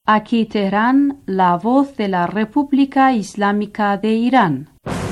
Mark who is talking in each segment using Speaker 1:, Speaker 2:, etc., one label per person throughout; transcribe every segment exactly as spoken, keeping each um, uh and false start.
Speaker 1: Aquí Teherán, la voz de la República Islámica de Irán.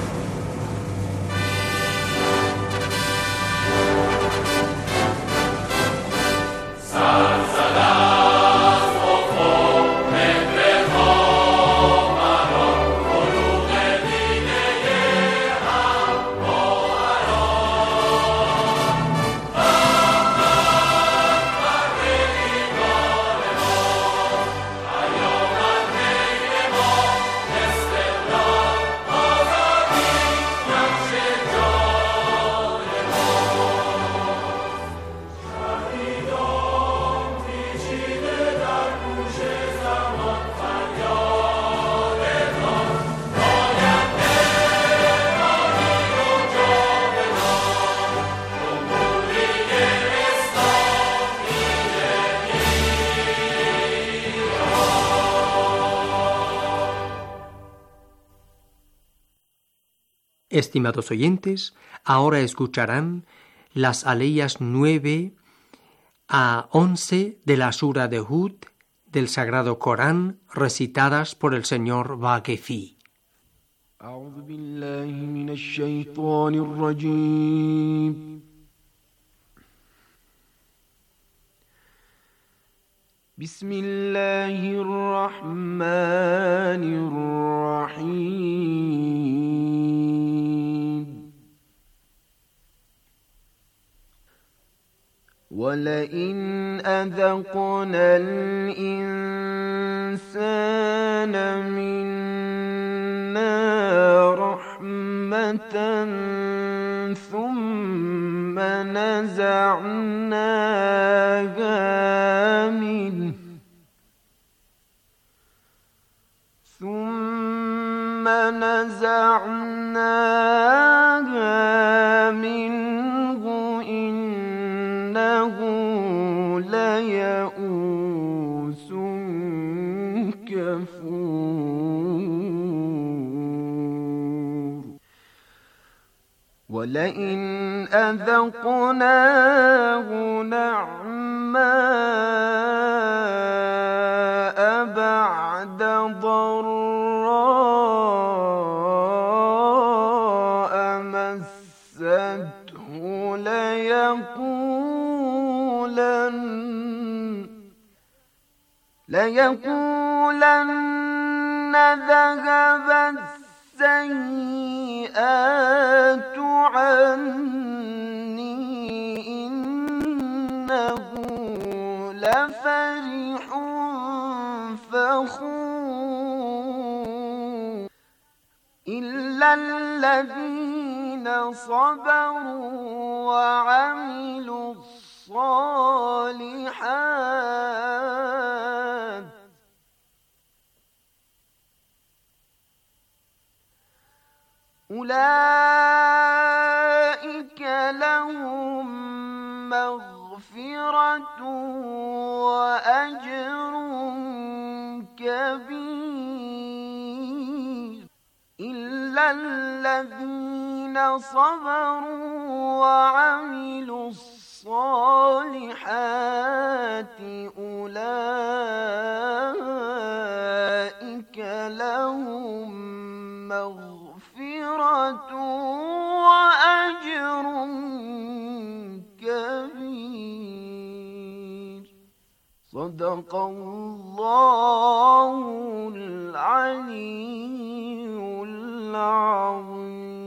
Speaker 2: Estimados oyentes, ahora escucharán las aleyas nueve a once de la Sura de Hud del Sagrado Corán, recitadas por el señor Vaquefi.
Speaker 3: أعوذ بالله من الشيطان الرجيم بسم الله الرحمن الرحيم ولئن أذقنا الإنسان منا رحمة ثم نزعناها منه ثم نزعناها منه إنه ليئوس كفور ولئن أذقناه نعماء بعد ضراء مسته ليقولن ليقولن ذهب السيئات عني إنه لفرح فخور إلا الذين صبروا وعملوا الصالحات أولئك لهم مغفرة وأجر كبير إلا الذين صبروا وعملوا الصالحات أولئك لهم مغفرة وأجر كبير صدق الله العلي العظيم.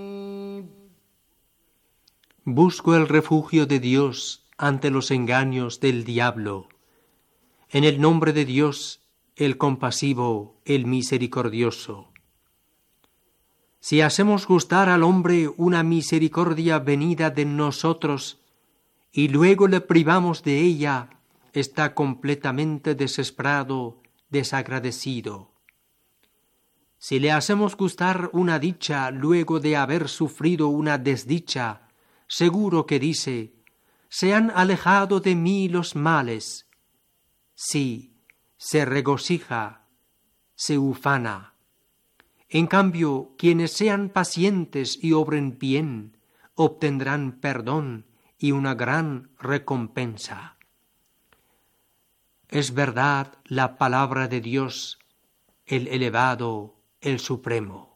Speaker 2: Busco el refugio de Dios ante los engaños del diablo. En el nombre de Dios, el compasivo, el misericordioso. Si hacemos gustar al hombre una misericordia venida de nosotros y luego le privamos de ella, está completamente desesperado, desagradecido. Si le hacemos gustar una dicha luego de haber sufrido una desdicha, seguro que dice: se han alejado de mí los males. Sí, se regocija, se ufana. En cambio, quienes sean pacientes y obren bien, obtendrán perdón y una gran recompensa. Es verdad la palabra de Dios, el elevado, el supremo.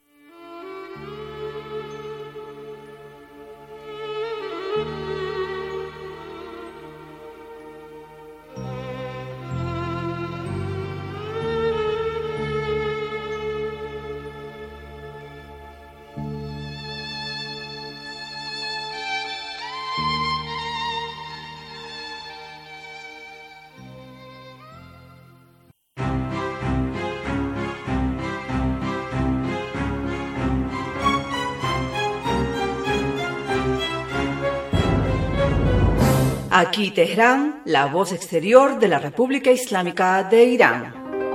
Speaker 4: Aquí Teherán, la voz exterior de la República Islámica de Irán.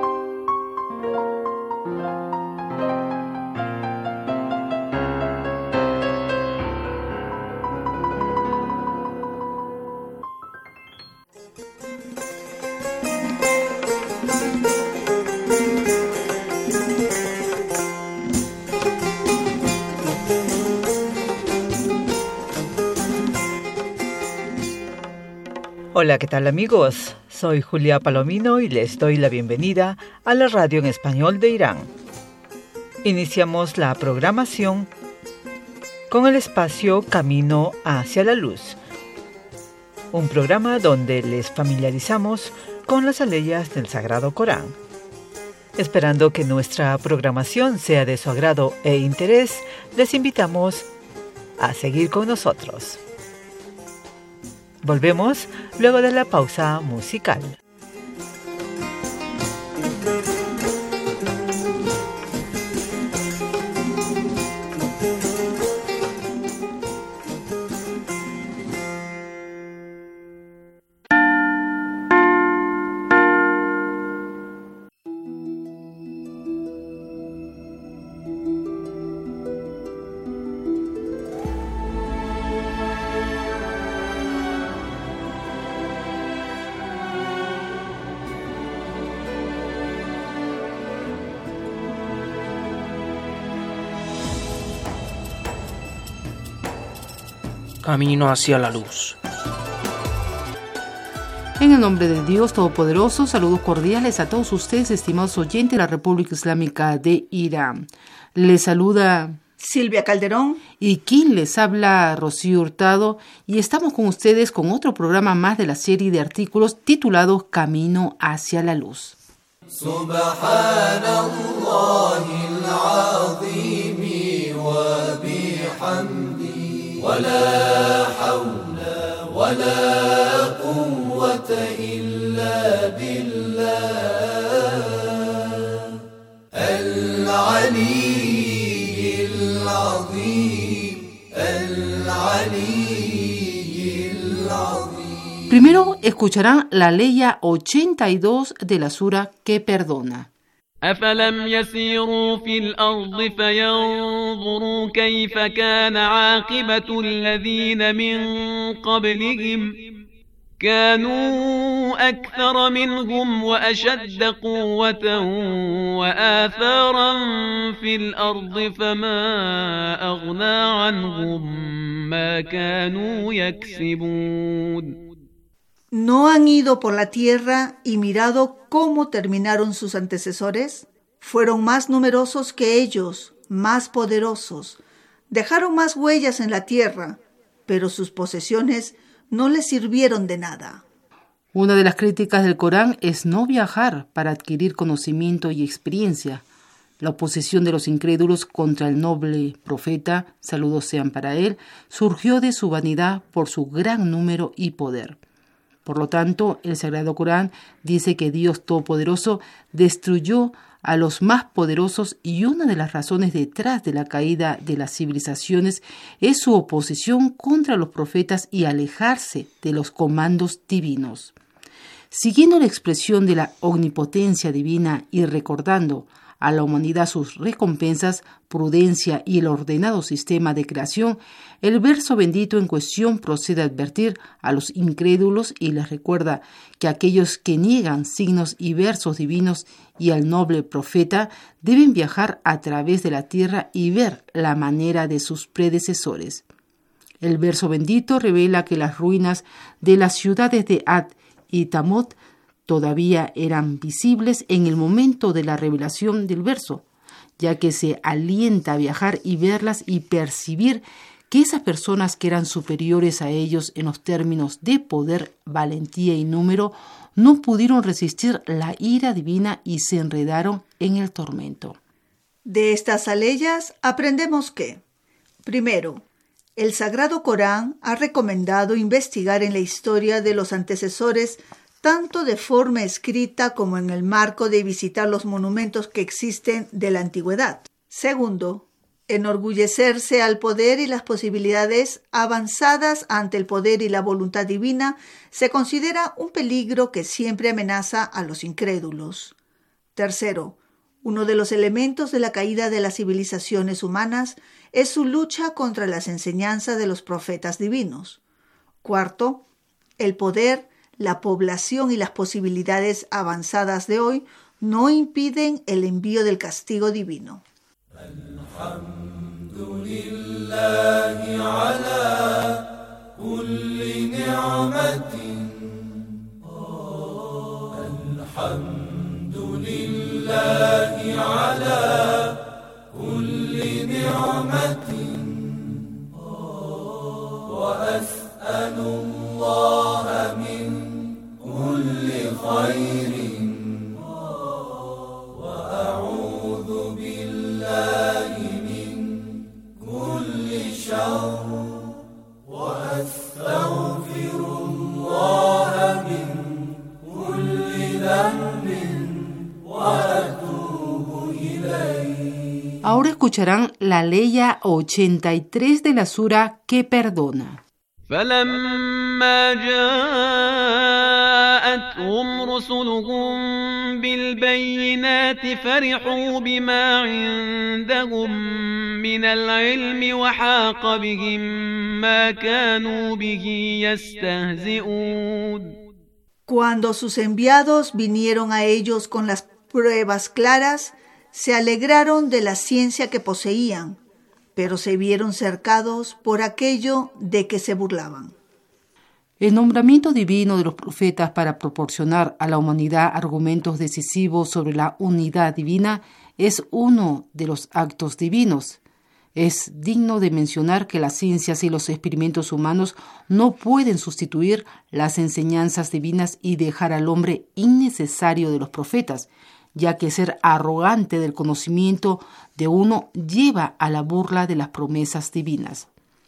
Speaker 4: Hola, ¿qué tal amigos? Soy Julia Palomino y les doy la bienvenida a la radio en español de Irán. Iniciamos la programación con el espacio Camino hacia la Luz, un programa donde les familiarizamos con las aleyas del Sagrado Corán. Esperando que nuestra programación sea de su agrado e interés, les invitamos a seguir con nosotros. Volvemos luego de la pausa musical.
Speaker 5: Camino hacia la luz.
Speaker 6: En el nombre de Dios Todopoderoso, saludos cordiales a todos ustedes, estimados oyentes de la República Islámica de Irán. Les saluda
Speaker 4: Silvia Calderón
Speaker 6: y quien les habla, Rocío Hurtado, y estamos con ustedes con otro programa más de la serie de artículos titulado Camino hacia la luz.
Speaker 7: ولا حول ولا قوة إلا بالله العلي العظيم العلي العظيم.
Speaker 6: Primero escucharán la leya ochenta y dos de la sura que perdona.
Speaker 8: أفلم يسيروا في الأرض فينظروا كيف كان عاقبة الذين من قبلهم كانوا أكثر منهم وأشد قوة وآثارا في الأرض فما أغنى عنهم ما كانوا يكسبون.
Speaker 9: ¿No han ido por la tierra y mirado cómo terminaron sus antecesores? Fueron más numerosos que ellos, más poderosos. Dejaron más huellas en la tierra, pero sus posesiones no les sirvieron de nada.
Speaker 6: Una de las críticas del Corán es no viajar para adquirir conocimiento y experiencia. La oposición de los incrédulos contra el noble profeta, saludos sean para él, surgió de su vanidad por su gran número y poder. Por lo tanto, el Sagrado Corán dice que Dios Todopoderoso destruyó a los más poderosos y una de las razones detrás de la caída de las civilizaciones es su oposición contra los profetas y alejarse de los comandos divinos. Siguiendo la expresión de la omnipotencia divina y recordando a la humanidad sus recompensas, prudencia y el ordenado sistema de creación, el verso bendito en cuestión procede a advertir a los incrédulos y les recuerda que aquellos que niegan signos y versos divinos y al noble profeta deben viajar a través de la tierra y ver la manera de sus predecesores. El verso bendito revela que las ruinas de las ciudades de Ad y Tamot todavía eran visibles en el momento de la revelación del verso, ya que se alienta a viajar y verlas y percibir que esas personas que eran superiores a ellos en los términos de poder, valentía y número, no pudieron resistir la ira divina y se enredaron en el tormento.
Speaker 9: De estas aleyas aprendemos que, primero, el Sagrado Corán ha recomendado investigar en la historia de los antecesores tanto de forma escrita como en el marco de visitar los monumentos que existen de la antigüedad. Segundo, enorgullecerse al poder y las posibilidades avanzadas ante el poder y la voluntad divina se considera un peligro que siempre amenaza a los incrédulos. Tercero, uno de los elementos de la caída de las civilizaciones humanas es su lucha contra las enseñanzas de los profetas divinos. Cuarto, el poder, la población y las posibilidades avanzadas de hoy no impiden el envío del castigo divino.
Speaker 6: Ahora escucharán la leya ochenta y tres de la sura que perdona.
Speaker 8: فلما جاءتهم رسلهم بالبينات فرحوا بما عندهم من العلم وحاق بهم ما كانوا به يستهزئون.
Speaker 9: Cuando sus enviados vinieron a ellos con las pruebas claras, se alegraron de la ciencia que poseían, pero se vieron cercados por aquello de que se burlaban.
Speaker 6: El nombramiento divino de los profetas para proporcionar a la humanidad argumentos decisivos sobre la unidad divina es uno de los actos divinos. Es digno de mencionar que las ciencias y los experimentos humanos no pueden sustituir las enseñanzas divinas y dejar al hombre innecesario de los profetas, ya que ser arrogante del conocimiento de uno lleva a la burla de las promesas divinas.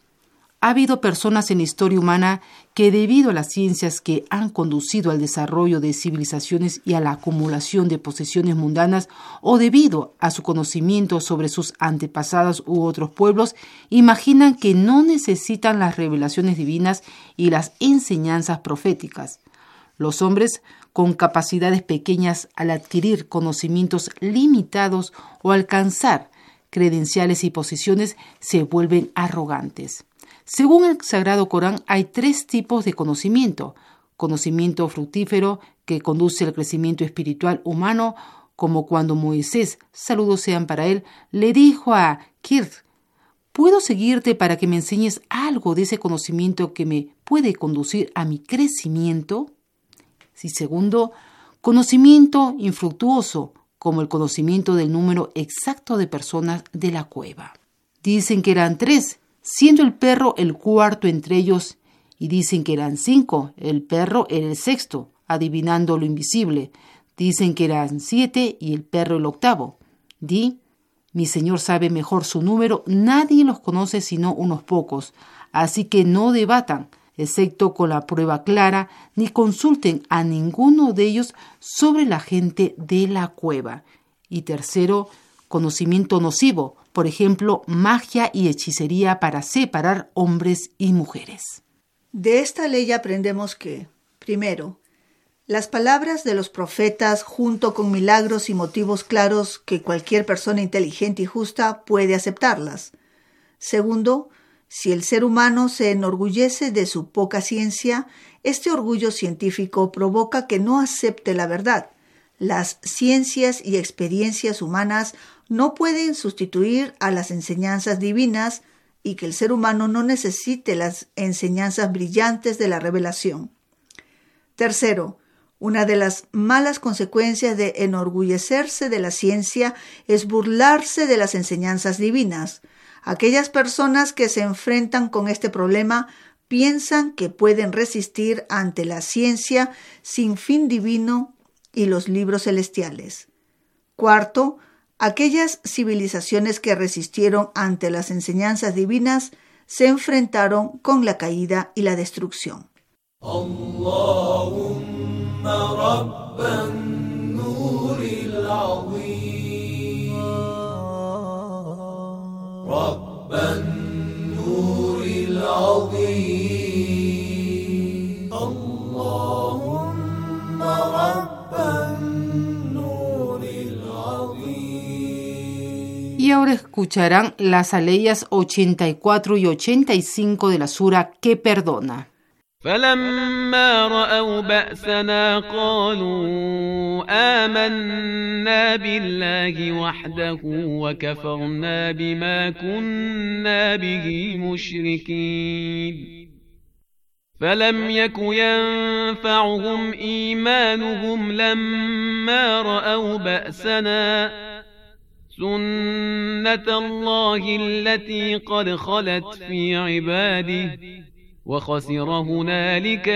Speaker 6: Ha habido personas en la historia humana que, debido a las ciencias que han conducido al desarrollo de civilizaciones y a la acumulación de posesiones mundanas, o debido a su conocimiento sobre sus antepasados u otros pueblos, imaginan que no necesitan las revelaciones divinas y las enseñanzas proféticas. Los hombres con capacidades pequeñas, al adquirir conocimientos limitados o alcanzar credenciales y posiciones, se vuelven arrogantes. Según el Sagrado Corán, hay tres tipos de conocimiento. Conocimiento fructífero, que conduce al crecimiento espiritual humano, como cuando Moisés, saludos sean para él, le dijo a Khidr: ¿puedo seguirte para que me enseñes algo de ese conocimiento que me puede conducir a mi crecimiento? Y segundo, conocimiento infructuoso, como el conocimiento del número exacto de personas de la cueva. Dicen que eran tres, siendo el perro el cuarto entre ellos, y dicen que eran cinco, el perro era el sexto, adivinando lo invisible. Dicen que eran siete y el perro el octavo. Di, mi Señor sabe mejor su número, nadie los conoce sino unos pocos, así que no debatan, excepto con la prueba clara, ni consulten a ninguno de ellos sobre la gente de la cueva. Y tercero, conocimiento nocivo, por ejemplo, magia y hechicería para separar hombres y mujeres.
Speaker 9: De esta ley aprendemos que, primero, las palabras de los profetas, junto con milagros y motivos claros que cualquier persona inteligente y justa puede aceptarlas. Segundo, si el ser humano se enorgullece de su poca ciencia, este orgullo científico provoca que no acepte la verdad. Las ciencias y experiencias humanas no pueden sustituir a las enseñanzas divinas y que el ser humano no necesite las enseñanzas brillantes de la revelación. Tercero, Una de las malas consecuencias de enorgullecerse de la ciencia es burlarse de las enseñanzas divinas. Aquellas personas que se enfrentan con este problema piensan que pueden resistir ante la ciencia sin fin divino y los libros celestiales. Cuarto, aquellas civilizaciones que resistieron ante las enseñanzas divinas se enfrentaron con la caída y la destrucción.
Speaker 7: Allahumma rabban nuril azim, rabban nuril azim, Allahumma rabban nuril azim.
Speaker 6: Y ahora escucharán las aleyas ochenta y cuatro y ochenta y cinco de la sura que perdona.
Speaker 8: فلما رأوا بأسنا قالوا آمنا بالله وحده وكفرنا بما كنا به مشركين فلم يك ينفعهم إيمانهم لما رأوا بأسنا سنة الله التي قد خلت في عباده وخسر هنالك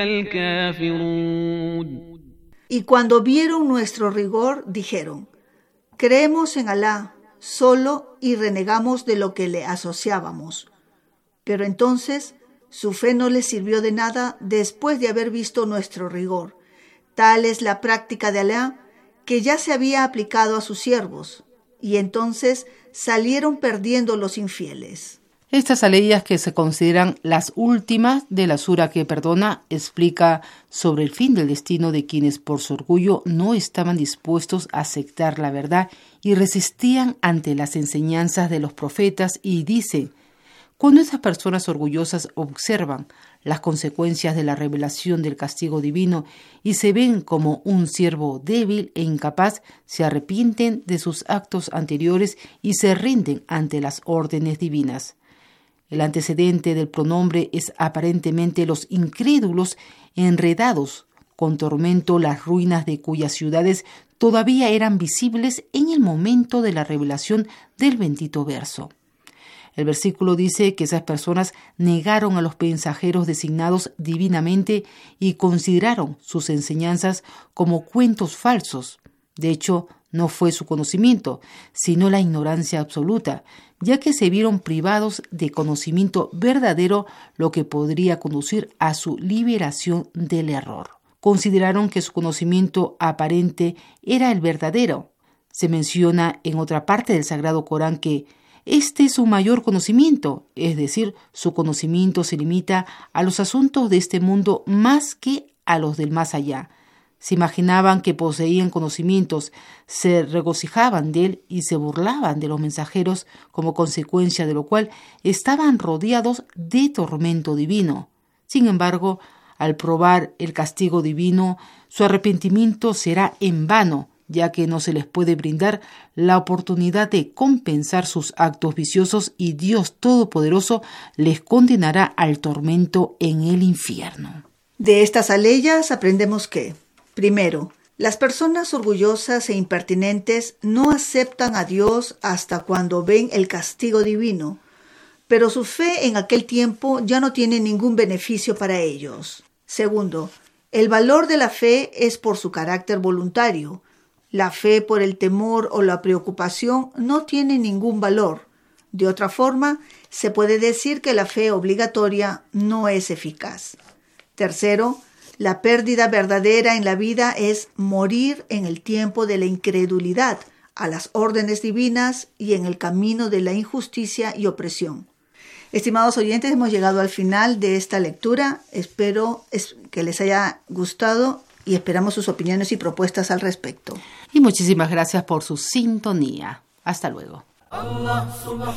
Speaker 8: الكافرون.
Speaker 9: Y cuando vieron nuestro rigor, dijeron: creemos en Alá solo y renegamos de lo que le asociábamos. Pero entonces su fe no les sirvió de nada después de haber visto nuestro rigor. Tal es la práctica de Alá que ya se había aplicado a sus siervos, y entonces salieron perdiendo los infieles.
Speaker 6: Estas aleyas, que se consideran las últimas de la sura que perdona, explica sobre el fin del destino de quienes por su orgullo no estaban dispuestos a aceptar la verdad y resistían ante las enseñanzas de los profetas, y dice: cuando esas personas orgullosas observan las consecuencias de la revelación del castigo divino y se ven como un siervo débil e incapaz, se arrepienten de sus actos anteriores y se rinden ante las órdenes divinas. El antecedente del pronombre es aparentemente los incrédulos enredados con tormento las ruinas de cuyas ciudades todavía eran visibles en el momento de la revelación del bendito verso. El versículo dice que esas personas negaron a los mensajeros designados divinamente y consideraron sus enseñanzas como cuentos falsos. De hecho, no fue su conocimiento, sino la ignorancia absoluta, ya que se vieron privados de conocimiento verdadero, lo que podría conducir a su liberación del error. Consideraron que su conocimiento aparente era el verdadero. Se menciona en otra parte del Sagrado Corán que este es su mayor conocimiento, es decir, su conocimiento se limita a los asuntos de este mundo más que a los del más allá. Se imaginaban que poseían conocimientos, se regocijaban de él y se burlaban de los mensajeros, como consecuencia de lo cual estaban rodeados de tormento divino. Sin embargo, al probar el castigo divino, su arrepentimiento será en vano, ya que no se les puede brindar la oportunidad de compensar sus actos viciosos y Dios Todopoderoso les condenará al tormento en el infierno.
Speaker 9: De estas aleyas aprendemos que, primero, las personas orgullosas e impertinentes no aceptan a Dios hasta cuando ven el castigo divino, pero su fe en aquel tiempo ya no tiene ningún beneficio para ellos. Segundo, el valor de la fe es por su carácter voluntario. La fe por el temor o la preocupación no tiene ningún valor. De otra forma, se puede decir que la fe obligatoria no es eficaz. Tercero, la pérdida verdadera en la vida es morir en el tiempo de la incredulidad a las órdenes divinas y en el camino de la injusticia y opresión. Estimados oyentes, hemos llegado al final de esta lectura. Espero que les haya gustado y esperamos sus opiniones y propuestas al respecto.
Speaker 6: Y muchísimas gracias por su sintonía. Hasta luego.
Speaker 7: Allah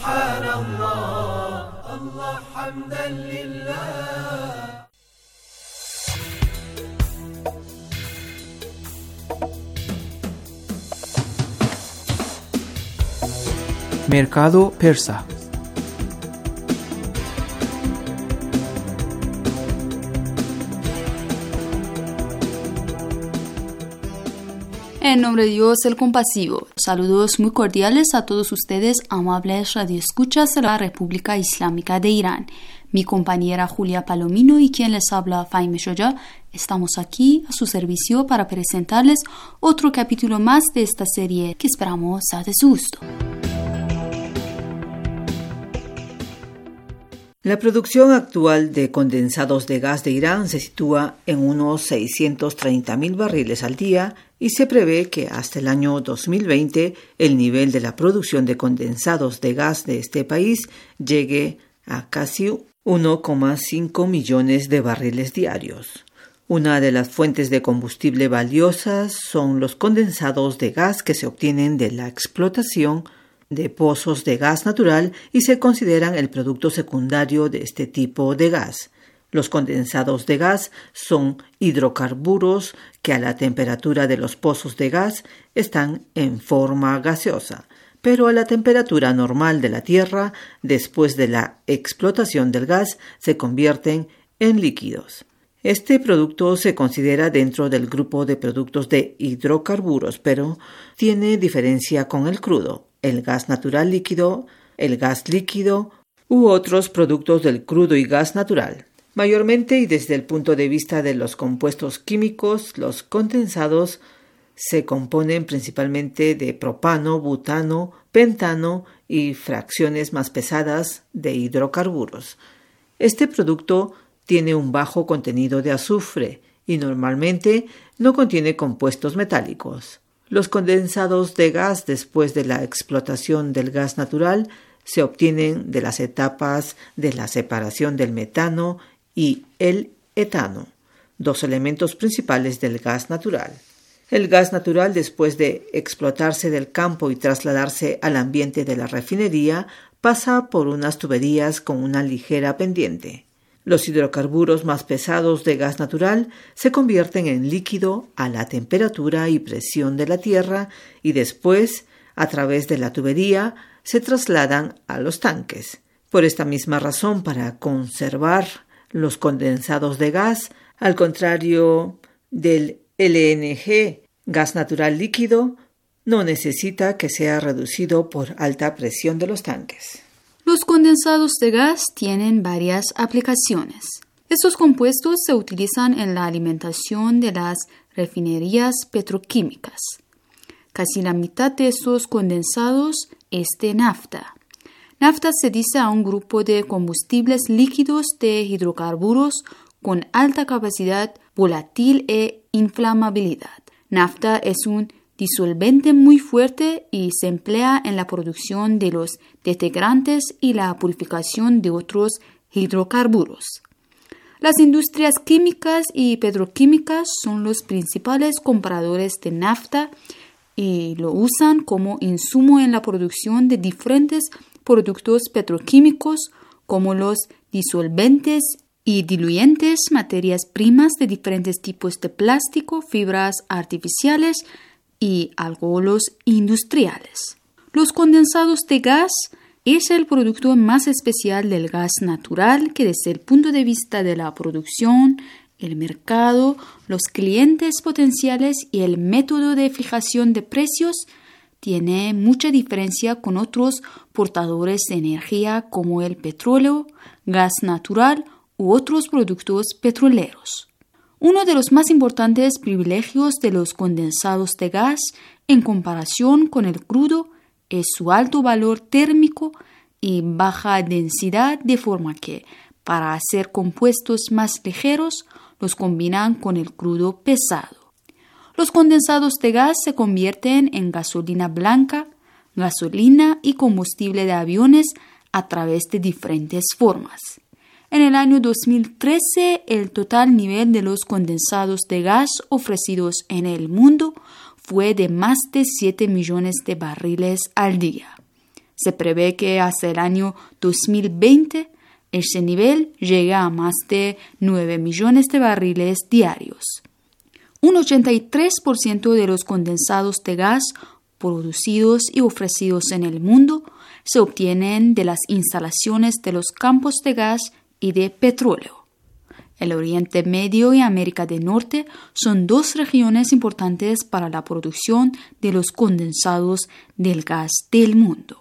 Speaker 7: subhanallah, Allah hamdan lillah.
Speaker 5: Mercado persa.
Speaker 10: En nombre de Dios el compasivo. Saludos muy cordiales a todos ustedes, amables radioescuchas de la República Islámica de Irán. Mi compañera Julia Palomino y quien les habla, Fahime Shoya, estamos aquí a su servicio para presentarles otro capítulo más de esta serie que esperamos sea de su gusto.
Speaker 4: La producción actual de condensados de gas de Irán se sitúa en unos seiscientos treinta mil barriles al día y se prevé que hasta el año dos mil veinte el nivel de la producción de condensados de gas de este país llegue a casi uno coma cinco millones de barriles diarios. Una de las fuentes de combustible valiosas son los condensados de gas que se obtienen de la explotación de pozos de gas natural y se consideran el producto secundario de este tipo de gas. Los condensados de gas son hidrocarburos que a la temperatura de los pozos de gas están en forma gaseosa, pero a la temperatura normal de la Tierra, después de la explotación del gas, se convierten en líquidos. Este producto se considera dentro del grupo de productos de hidrocarburos, pero tiene diferencia con el crudo, el gas natural líquido, el gas líquido u otros productos del crudo y gas natural. Mayormente y desde el punto de vista de los compuestos químicos, los condensados se componen principalmente de propano, butano, pentano y fracciones más pesadas de hidrocarburos. Este producto tiene un bajo contenido de azufre y normalmente no contiene compuestos metálicos. Los condensados de gas después de la explotación del gas natural se obtienen de las etapas de la separación del metano y el etano, dos elementos principales del gas natural. El gas natural, después de explotarse del campo y trasladarse al ambiente de la refinería, pasa por unas tuberías con una ligera pendiente. Los hidrocarburos más pesados de gas natural se convierten en líquido a la temperatura y presión de la tierra y después, a través de la tubería, se trasladan a los tanques. Por esta misma razón, para conservar los condensados de gas, al contrario del L N G, gas natural líquido, no necesita que sea reducido por alta presión de los tanques.
Speaker 10: Los condensados de gas tienen varias aplicaciones. Estos compuestos se utilizan en la alimentación de las refinerías petroquímicas. Casi la mitad de estos condensados es de nafta. Nafta se dice a un grupo de combustibles líquidos de hidrocarburos con alta capacidad volátil e inflamabilidad. Nafta es un disolvente muy fuerte y se emplea en la producción de los detergentes y la purificación de otros hidrocarburos. Las industrias químicas y petroquímicas son los principales compradores de nafta y lo usan como insumo en la producción de diferentes productos petroquímicos como los disolventes y diluyentes, materias primas de diferentes tipos de plástico, fibras artificiales y alcoholos industriales. Los condensados de gas es el producto más especial del gas natural que desde el punto de vista de la producción, el mercado, los clientes potenciales y el método de fijación de precios tiene mucha diferencia con otros portadores de energía como el petróleo, gas natural u otros productos petroleros. Uno de los más importantes privilegios de los condensados de gas en comparación con el crudo es su alto valor térmico y baja densidad, de forma que, para hacer compuestos más ligeros, los combinan con el crudo pesado. Los condensados de gas se convierten en gasolina blanca, gasolina y combustible de aviones a través de diferentes formas. En el año dos mil trece, el total nivel de los condensados de gas ofrecidos en el mundo fue de más de siete millones de barriles al día. Se prevé que hasta el año dos mil veinte ese nivel llegue a más de nueve millones de barriles diarios. Un ochenta y tres por ciento de los condensados de gas producidos y ofrecidos en el mundo se obtienen de las instalaciones de los campos de gas y de petróleo. El Oriente Medio y América del Norte son dos regiones importantes para la producción de los condensados del gas del mundo.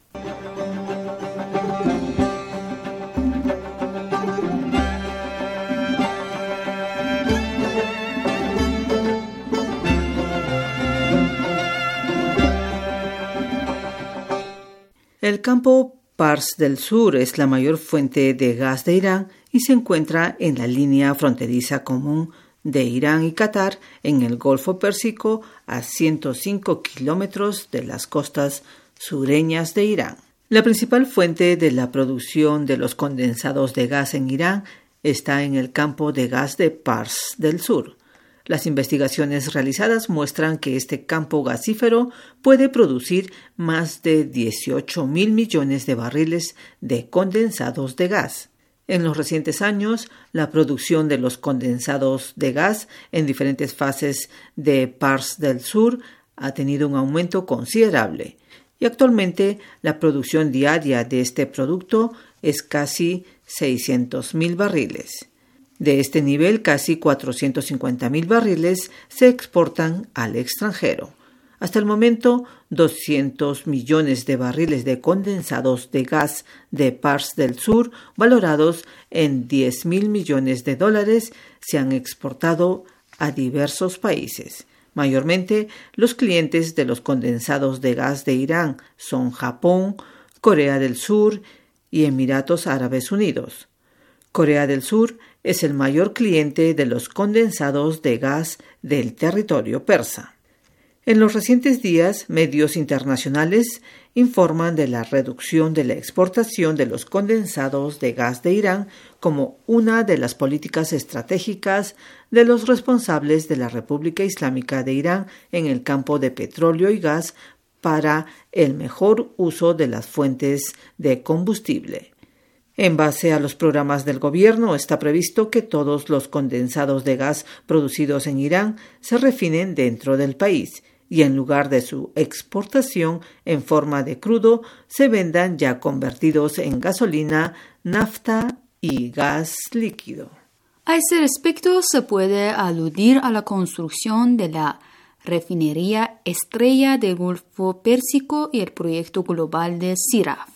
Speaker 4: El campo Pars del Sur es la mayor fuente de gas de Irán y se encuentra en la línea fronteriza común de Irán y Qatar en el Golfo Pérsico a ciento cinco kilómetros de las costas sureñas de Irán. La principal fuente de la producción de los condensados de gas en Irán está en el campo de gas de Pars del Sur. Las investigaciones realizadas muestran que este campo gasífero puede producir más de dieciocho mil millones de barriles de condensados de gas. En los recientes años, la producción de los condensados de gas en diferentes fases de Pars del Sur ha tenido un aumento considerable y actualmente la producción diaria de este producto es casi seiscientos mil barriles. De este nivel, casi cuatrocientos cincuenta mil barriles se exportan al extranjero. Hasta el momento, doscientos millones de barriles de condensados de gas de Pars del Sur, valorados en diez mil millones de dólares, se han exportado a diversos países. Mayormente, los clientes de los condensados de gas de Irán son Japón, Corea del Sur y Emiratos Árabes Unidos. Corea del Sur es el mayor cliente de los condensados de gas del territorio persa. En los recientes días, medios internacionales informan de la reducción de la exportación de los condensados de gas de Irán como una de las políticas estratégicas de los responsables de la República Islámica de Irán en el campo de petróleo y gas para el mejor uso de las fuentes de combustible. En base a los programas del gobierno, está previsto que todos los condensados de gas producidos en Irán se refinen dentro del país y en lugar de su exportación en forma de crudo, se vendan ya convertidos en gasolina, nafta y gas líquido.
Speaker 10: A ese respecto, se puede aludir a la construcción de la refinería Estrella del Golfo Pérsico y el proyecto global de Siraf.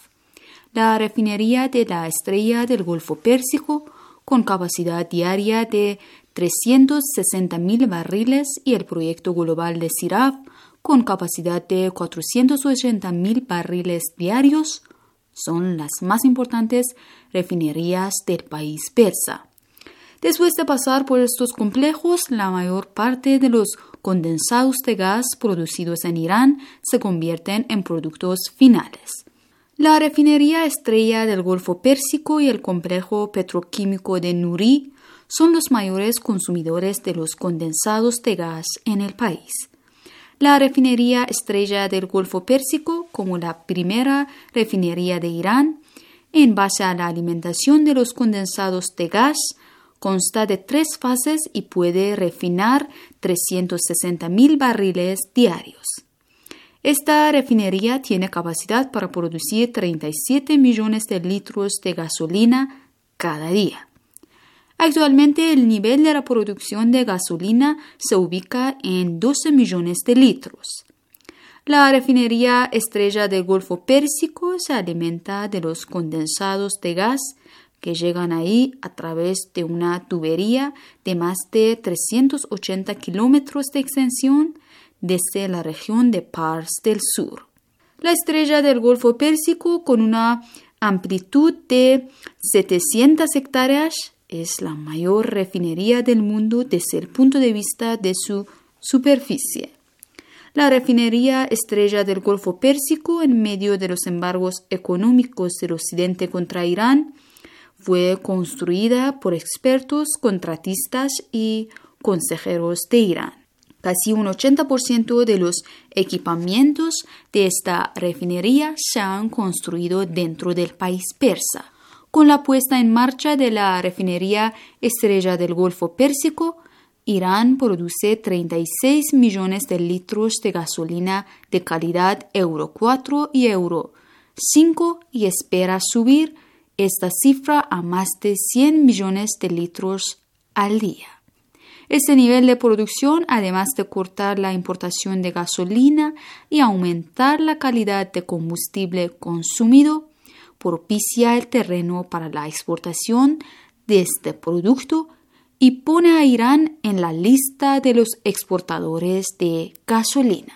Speaker 10: La refinería de la Estrella del Golfo Pérsico, con capacidad diaria de trescientos sesenta mil barriles, y el proyecto global de Siraf, con capacidad de cuatrocientos ochenta mil barriles diarios, son las más importantes refinerías del país persa. Después de pasar por estos complejos, la mayor parte de los condensados de gas producidos en Irán se convierten en productos finales. La refinería Estrella del Golfo Pérsico y el complejo petroquímico de Nuri son los mayores consumidores de los condensados de gas en el país. La refinería Estrella del Golfo Pérsico, como la primera refinería de Irán, en base a la alimentación de los condensados de gas, consta de tres fases y puede refinar trescientos sesenta mil barriles diarios. Esta refinería tiene capacidad para producir treinta y siete millones de litros de gasolina cada día. Actualmente, el nivel de la producción de gasolina se ubica en doce millones de litros. La refinería Estrella del Golfo Pérsico se alimenta de los condensados de gas que llegan ahí a través de una tubería de más de trescientos ochenta kilómetros de extensión desde la región de Pars del Sur. La Estrella del Golfo Pérsico, con una amplitud de setecientas hectáreas, es la mayor refinería del mundo desde el punto de vista de su superficie. La refinería Estrella del Golfo Pérsico, en medio de los embargos económicos del Occidente contra Irán, fue construida por expertos, contratistas y consejeros de Irán. Casi un ochenta por ciento de los equipamientos de esta refinería se han construido dentro del país persa. Con la puesta en marcha de la refinería Estrella del Golfo Pérsico, Irán produce treinta y seis millones de litros de gasolina de calidad Euro cuatro y Euro cinco y espera subir esta cifra a más de cien millones de litros al día. Este nivel de producción, además de cortar la importación de gasolina y aumentar la calidad de combustible consumido, propicia el terreno para la exportación de este producto y pone a Irán en la lista de los exportadores de gasolina.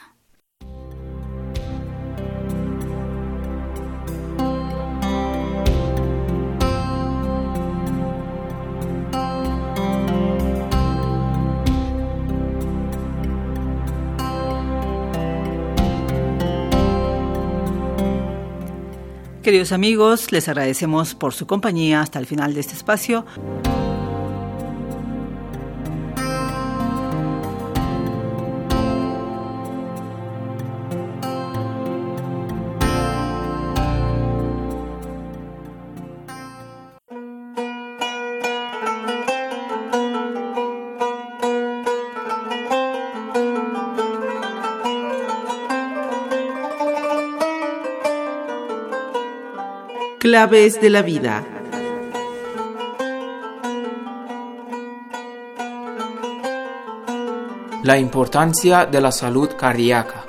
Speaker 4: Queridos amigos, les agradecemos por su compañía hasta el final de este espacio.
Speaker 6: Claves de la vida.
Speaker 5: La importancia de la salud cardíaca.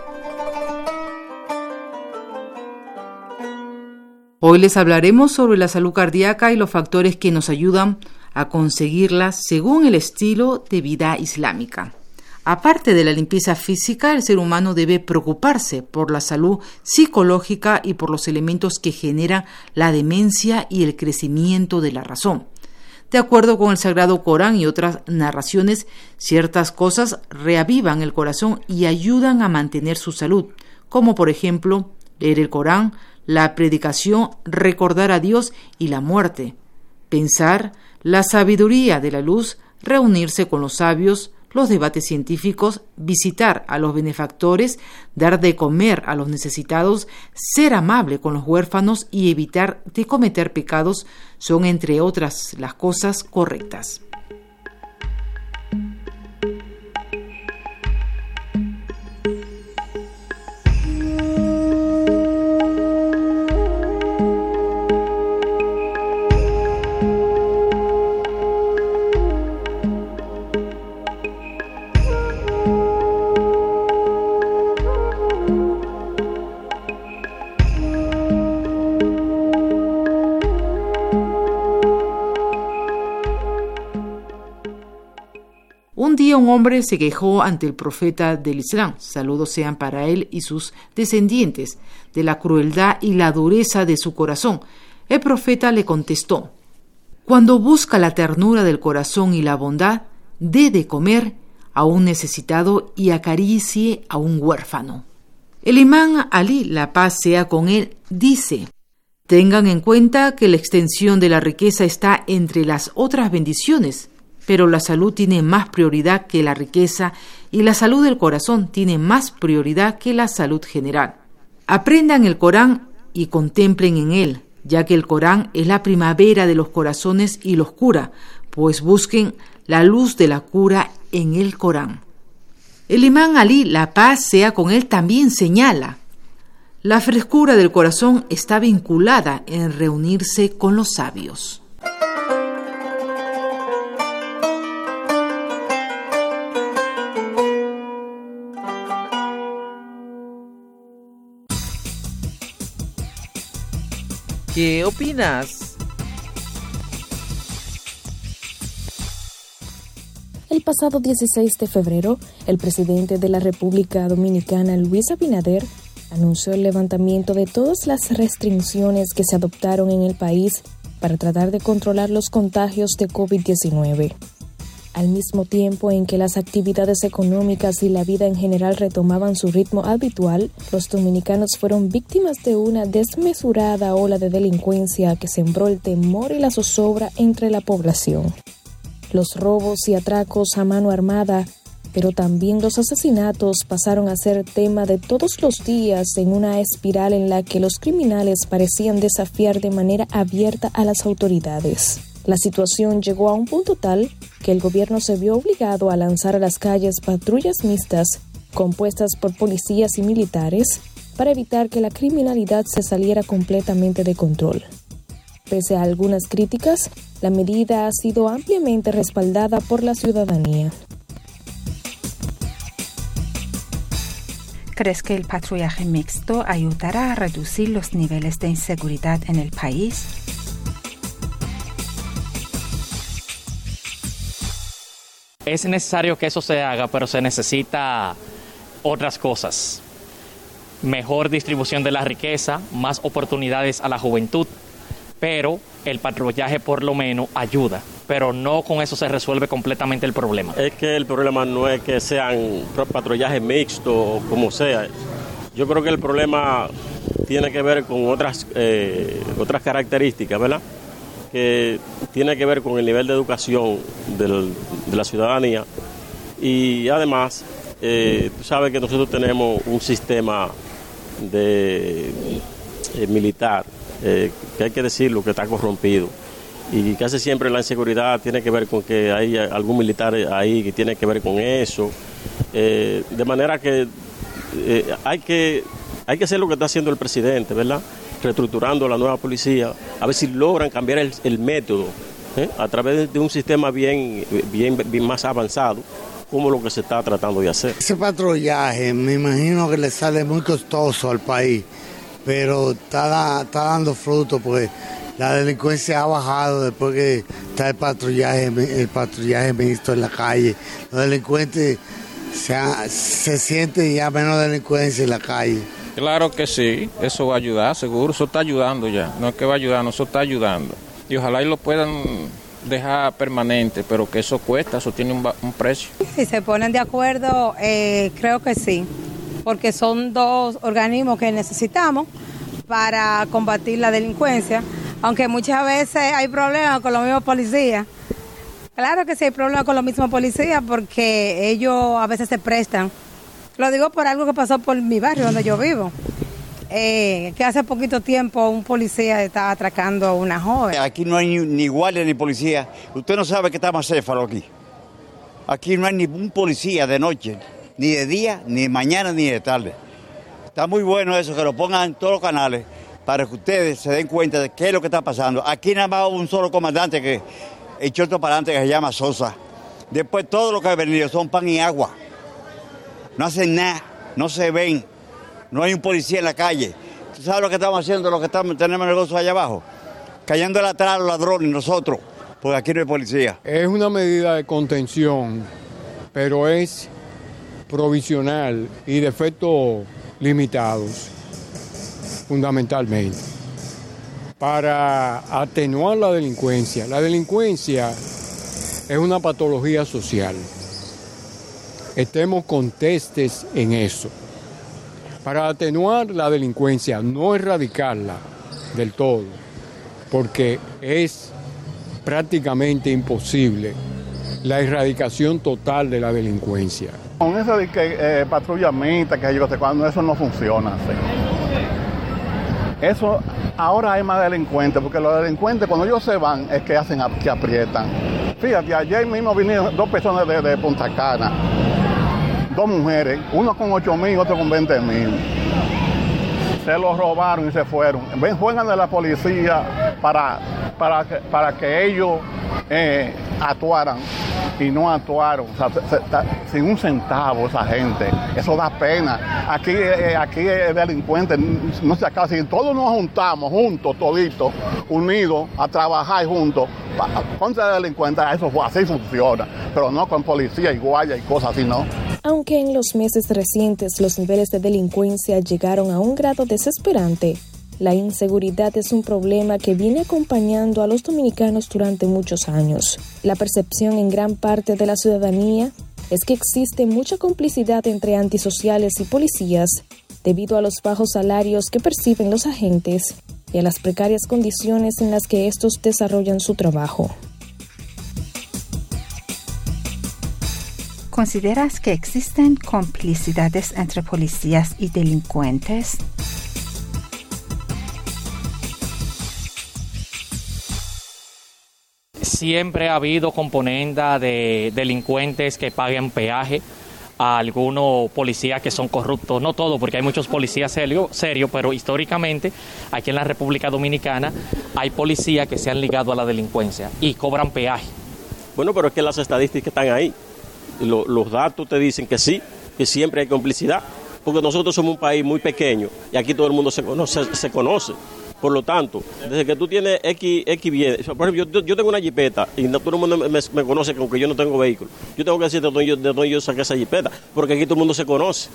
Speaker 6: Hoy les hablaremos sobre la salud cardíaca y los factores que nos ayudan a conseguirla según el estilo de vida islámica. Aparte de la limpieza física, el ser humano debe preocuparse por la salud psicológica y por los elementos que generan la demencia y el crecimiento de la razón. De acuerdo con el Sagrado Corán y otras narraciones, ciertas cosas reavivan el corazón y ayudan a mantener su salud, como por ejemplo leer el Corán, la predicación, recordar a Dios y la muerte, pensar, la sabiduría de la luz, reunirse con los sabios, los debates científicos, visitar a los benefactores, dar de comer a los necesitados, ser amable con los huérfanos y evitar de cometer pecados son, entre otras, las cosas correctas. Un día un hombre se quejó ante el profeta del Islam, saludos sean para él y sus descendientes, de la crueldad y la dureza de su corazón. El profeta le contestó: cuando busca la ternura del corazón y la bondad, dé de comer a un necesitado y acaricie a un huérfano. El imán Ali, la paz sea con él, dice: tengan en cuenta que la extensión de la riqueza está entre las otras bendiciones, pero la salud tiene más prioridad que la riqueza y la salud del corazón tiene más prioridad que la salud general. Aprendan el Corán y contemplen en él, ya que el Corán es la primavera de los corazones y los cura, pues busquen la luz de la cura en el Corán. El imán Ali, la paz sea con él, también señala: la frescura del corazón está vinculada en reunirse con los sabios.
Speaker 4: ¿Qué opinas?
Speaker 11: El pasado dieciséis de febrero, el presidente de la República Dominicana, Luis Abinader, anunció el levantamiento de todas las restricciones que se adoptaron en el país para tratar de controlar los contagios de COVID diecinueve. Al mismo tiempo en que las actividades económicas y la vida en general retomaban su ritmo habitual, los dominicanos fueron víctimas de una desmesurada ola de delincuencia que sembró el temor y la zozobra entre la población. Los robos y atracos a mano armada, pero también los asesinatos, pasaron a ser tema de todos los días en una espiral en la que los criminales parecían desafiar de manera abierta a las autoridades. La situación llegó a un punto tal que el gobierno se vio obligado a lanzar a las calles patrullas mixtas compuestas por policías y militares para evitar que la criminalidad se saliera completamente de control. Pese a algunas críticas, La medida ha sido ampliamente respaldada por la ciudadanía.
Speaker 12: ¿Crees que el patrullaje mixto ayudará a reducir los niveles de inseguridad en el país?
Speaker 13: Es necesario que eso se haga, pero se necesita otras cosas. Mejor distribución de la riqueza, más oportunidades a la juventud, pero el patrullaje por lo menos ayuda, pero no con eso se resuelve completamente el problema.
Speaker 14: Es que el problema no es que sean patrullaje mixto o como sea. Yo creo que el problema tiene que ver con otras, eh, otras características, ¿verdad? Que tiene que ver con el nivel de educación del, de la ciudadanía y además, eh, tú sabes que nosotros tenemos un sistema de eh, militar, eh, que hay que decirlo, que está corrompido y casi siempre la inseguridad tiene que ver con que hay algún militar ahí que tiene que ver con eso, eh, de manera que eh, hay que hay que hacer lo que está haciendo el presidente, ¿verdad? Reestructurando la nueva policía, a ver si logran cambiar el, el método, ¿eh? a través de un sistema bien, bien, bien más avanzado, como lo que se está tratando de hacer.
Speaker 15: Ese patrullaje me imagino que le sale muy costoso al país, pero está, está dando fruto, pues la delincuencia ha bajado después que está el patrullaje, el patrullaje mixto en la calle. Los delincuentes se, se sienten ya menos delincuencia en la calle.
Speaker 16: Claro que sí, eso va a ayudar, seguro, eso está ayudando ya, no es que va a ayudar, no, eso está ayudando. Y ojalá y lo puedan dejar permanente, pero que eso cuesta, eso tiene un, un precio.
Speaker 17: Si se ponen de acuerdo, eh, creo que sí, porque son dos organismos que necesitamos para combatir la delincuencia, aunque muchas veces hay problemas con los mismos policías. Claro que sí hay problemas con los mismos policías porque ellos a veces se prestan. Lo digo por algo que pasó por mi barrio donde yo vivo, eh, que hace poquito tiempo un policía estaba atracando a una joven.
Speaker 18: Aquí no hay ni, ni guardia ni policía. Usted no sabe que está más céfalo aquí. Aquí no hay ningún policía de noche, ni de día, ni de mañana, ni de tarde. Está muy bueno eso, que lo pongan en todos los canales para que ustedes se den cuenta de qué es lo que está pasando. Aquí nada más un solo comandante que echó esto para adelante, que se llama Sosa. Después todo lo que ha venido son pan y agua. No hacen nada, no se ven, no hay un policía en la calle. ¿Tú sabes lo que estamos haciendo, lo que estamos, tenemos negocios allá abajo? Cayéndole atrás a los ladrones nosotros, porque aquí no hay policía.
Speaker 19: Es una medida de contención, pero es provisional y de efectos limitados, fundamentalmente, para atenuar la delincuencia. La delincuencia es una patología social. Estemos contestes en eso. Para atenuar la delincuencia, no erradicarla del todo, porque es prácticamente imposible la erradicación total de la delincuencia.
Speaker 20: Con eso de que eh, patrulla mixta, que yo sé cuándo, eso no funciona así. Eso, ahora hay más delincuentes, porque los delincuentes cuando ellos se van es que hacen, que aprietan. Fíjate, ayer mismo vinieron dos personas de, de Punta Cana, dos mujeres, uno con ocho mil, otro con veinte mil. Se los robaron y se fueron. Ven, juegan de la policía para, para, que, para que ellos eh, actuaran y no actuaron. O sea, se, se, sin un centavo esa gente. Eso da pena. Aquí, eh, aquí es delincuente, no se acaba. Si todos nos juntamos juntos, toditos, unidos, a trabajar juntos contra delincuentes, eso así funciona. Pero no con policía y guardia y cosas así, no.
Speaker 11: Aunque en los meses recientes los niveles de delincuencia llegaron a un grado desesperante, la inseguridad es un problema que viene acompañando a los dominicanos durante muchos años. La percepción en gran parte de la ciudadanía es que existe mucha complicidad entre antisociales y policías debido a los bajos salarios que perciben los agentes y a las precarias condiciones en las que estos desarrollan su trabajo.
Speaker 12: ¿Consideras que existen complicidades entre policías y delincuentes?
Speaker 13: Siempre ha habido componenda de delincuentes que paguen peaje a algunos policías que son corruptos, no todos, porque hay muchos policías serios, serio, pero históricamente aquí en la República Dominicana hay policías que se han ligado a la delincuencia y cobran peaje.
Speaker 14: Bueno, pero es que las estadísticas están ahí, Lo, los datos te dicen que sí, que siempre hay complicidad, porque nosotros somos un país muy pequeño y aquí todo el mundo se conoce, se conoce. Por lo tanto, desde que tú tienes X, X bien, por ejemplo, yo, yo tengo una jipeta y no, todo el mundo me, me, me conoce que aunque yo no tengo vehículo. Yo tengo que decir de dónde yo, de dónde yo saqué esa jipeta, porque aquí todo el mundo se conoce.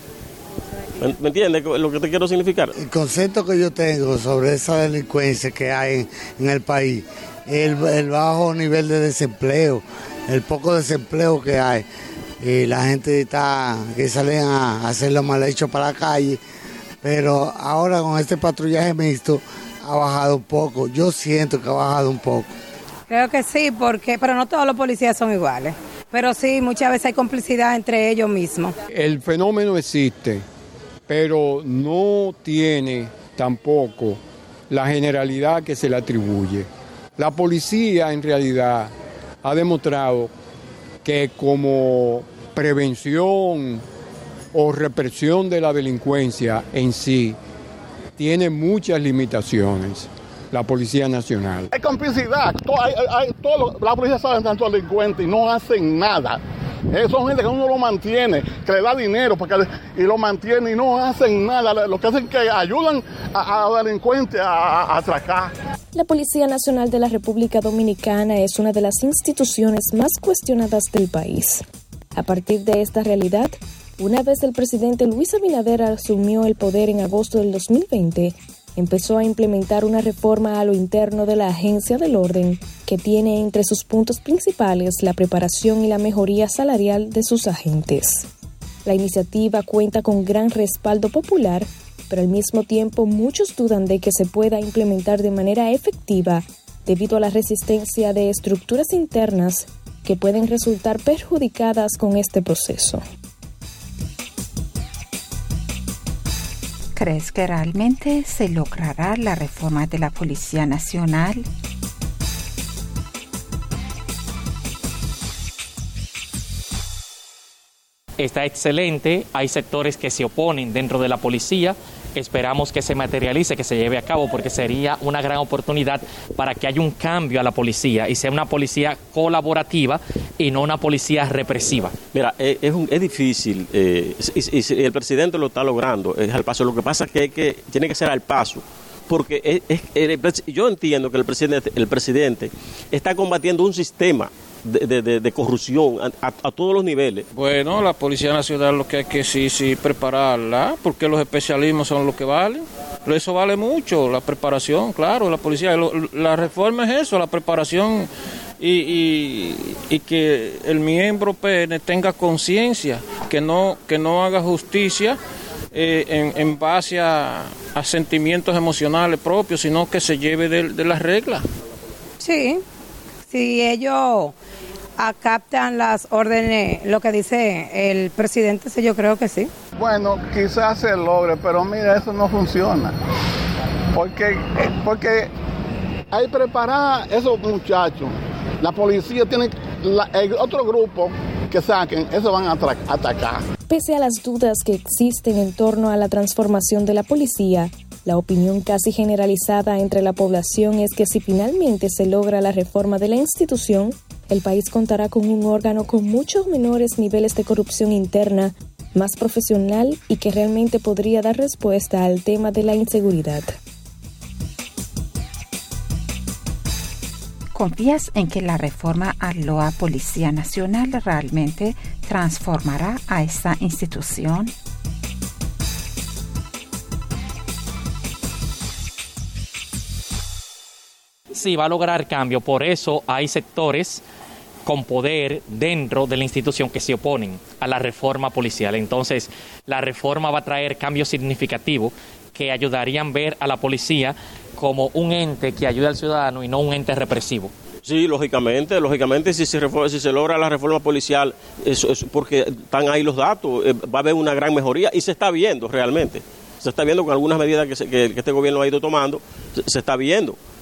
Speaker 14: ¿Me, ¿Me entiendes lo que te quiero significar?
Speaker 15: El concepto que yo tengo sobre esa delincuencia que hay en, en el país, el, el bajo nivel de desempleo, el poco desempleo que hay, y la gente está que salen a hacer lo mal hecho para la calle, pero ahora con este patrullaje mixto ha bajado un poco. Yo siento que ha bajado un poco.
Speaker 17: Creo que sí, porque pero no todos los policías son iguales. Pero sí, muchas veces hay complicidad entre ellos mismos.
Speaker 19: El fenómeno existe, pero no tiene tampoco la generalidad que se le atribuye. La policía en realidad ha demostrado que como prevención o represión de la delincuencia en sí tiene muchas limitaciones, la Policía Nacional.
Speaker 20: Hay complicidad, todo, hay, hay, todo, la policía sabe tanto delincuentes y no hacen nada. Eh, son gente que uno lo mantiene, que le da dinero para que, y lo mantiene y no hacen nada. Lo que hacen es que ayudan a, a delincuentes a, a, a atracar.
Speaker 11: La Policía Nacional de la República Dominicana es una de las instituciones más cuestionadas del país. A partir de esta realidad, una vez el presidente Luis Abinader asumió el poder en agosto del dos mil veinte, empezó a implementar una reforma a lo interno de la Agencia del Orden que tiene entre sus puntos principales la preparación y la mejoría salarial de sus agentes. La iniciativa cuenta con gran respaldo popular, pero al mismo tiempo muchos dudan de que se pueda implementar de manera efectiva debido a la resistencia de estructuras internas que pueden resultar perjudicadas con este proceso.
Speaker 12: ¿Crees que realmente se logrará la reforma de la Policía Nacional?
Speaker 13: Está excelente, hay sectores que se oponen dentro de la policía, esperamos que se materialice, que se lleve a cabo, porque sería una gran oportunidad para que haya un cambio a la policía y sea una policía colaborativa y no una policía represiva.
Speaker 14: Mira, es, es, un, es difícil, eh, y, y el presidente lo está logrando, es al paso. Lo que pasa es que, que tiene que ser al paso, porque es, es, el, yo entiendo que el presidente, el presidente está combatiendo un sistema De, de, de corrupción a, a, a todos los niveles.
Speaker 16: Bueno, la Policía Nacional lo que hay que sí, sí prepararla, porque los especialismos son los que valen. Eso vale mucho, la preparación, claro, la policía. Lo, la reforma es eso, la preparación y, y, y que el miembro P N tenga conciencia, que no, que no haga justicia eh, en, en base a, a sentimientos emocionales propios, sino que se lleve de, de las reglas.
Speaker 17: Sí. Si ellos captan las órdenes, lo que dice el presidente, sí, yo creo que sí.
Speaker 20: Bueno, quizás se logre, pero mira, eso no funciona. Porque, porque hay que preparar a esos muchachos. La policía tiene, la, el otro grupo que saquen, eso van a atacar.
Speaker 11: Pese a las dudas que existen en torno a la transformación de la policía, la opinión casi generalizada entre la población es que si finalmente se logra la reforma de la institución, el país contará con un órgano con muchos menores niveles de corrupción interna, más profesional y que realmente podría dar respuesta al tema de la inseguridad.
Speaker 12: ¿Confías en que la reforma a la Policía Nacional realmente transformará a esta institución?
Speaker 13: Sí, va a lograr cambio, por eso hay sectores con poder dentro de la institución que se oponen a la reforma policial. Entonces, la reforma va a traer cambios significativos que ayudarían a ver a la policía como un ente que ayuda al ciudadano y no un ente represivo.
Speaker 14: Sí, lógicamente, lógicamente si se, reforma, si se logra la reforma policial, eso es porque están ahí los datos, eh, va a haber una gran mejoría y se está viendo realmente. Se está viendo con algunas medidas que, se, que, que este gobierno ha ido tomando, se, se está viendo.